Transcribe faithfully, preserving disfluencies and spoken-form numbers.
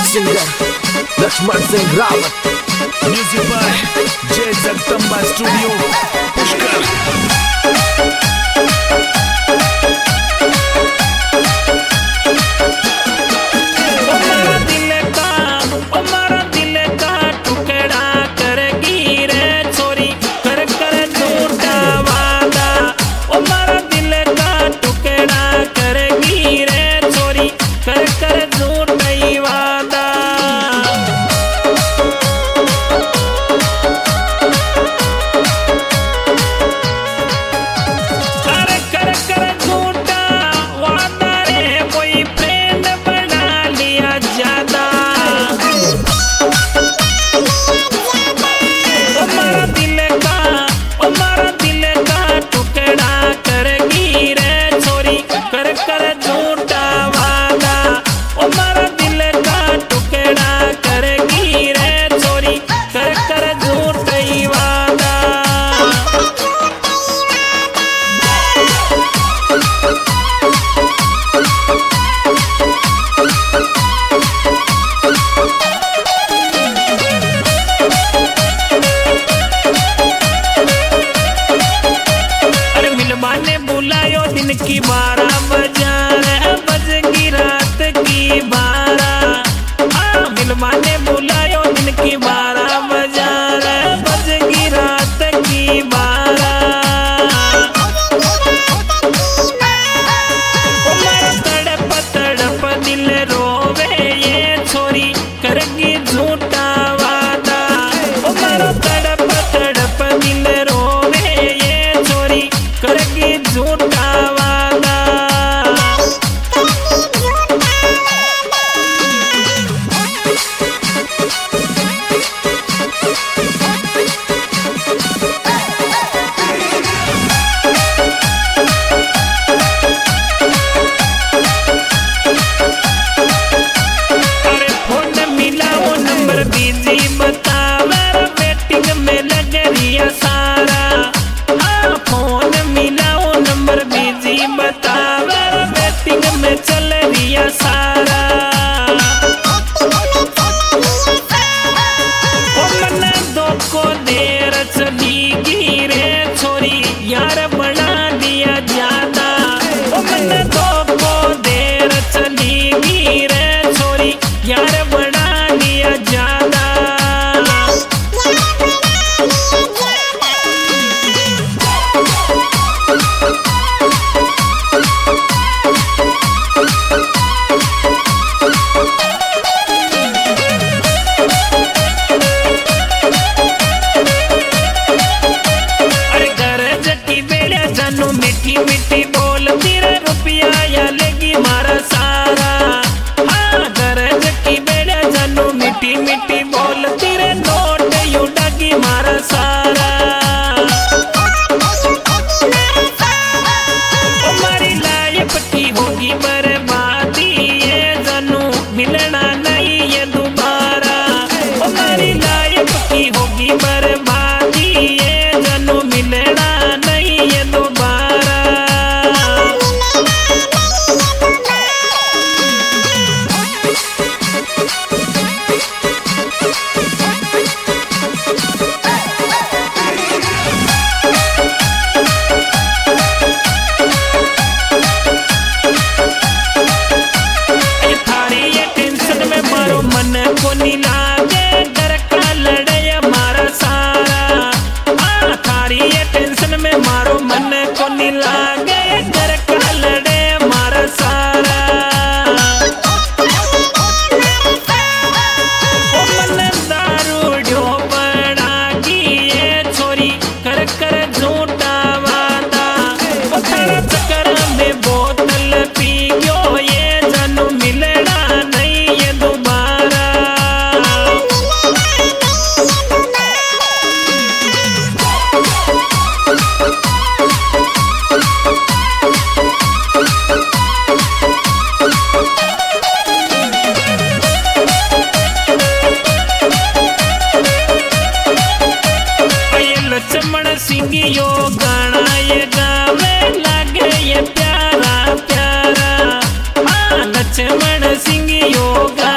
Singer Laxman Singh Rawat. Music by Jai Jagdamba studio Pushkar. दिन की बारह बजा बजगी रात की बारह। हाँ मिलवा ने बुलायो दिन की बारह बजा बजगी रात की बारह। उमर तड़प तड़प दिल रोवे ये छोरी करगी झूठा वादा। उमर तड़प तड़प दिल रोवे ये छोरी करगी झूठा मीठी मीठी बोल तेरे रुपया या लेगी मारा सारा। हाँ गरज की बेड़ा जानू मीठी मीठी बोल तेरे नोट यू डागी मारा सारा। हमारी लाइफ की होगी बर्बादी ये जानू मिलना नहीं ये दोबारा। हमारी लाइफ की होगी बर्बादी ये जानू मिलना नहीं ये दोबारा। मन को लागे डर का लड़े मारा सारा। हाँ थारी ये टेंशन में मारो मन को लागे डर का लड़े मारा सारा। ओ मन दारू ढो बड़ा की ये छोरी कर कर झूठा वादा। ओ थारा चक्कर में बोतल पी गयो ये जानू मिलना नहीं ये दोबारा। लक्ष्मण सिंह यो गाना ये गावे लागे ये प्यारा प्यारा। हाँ लक्ष्मण सिंह यो गाना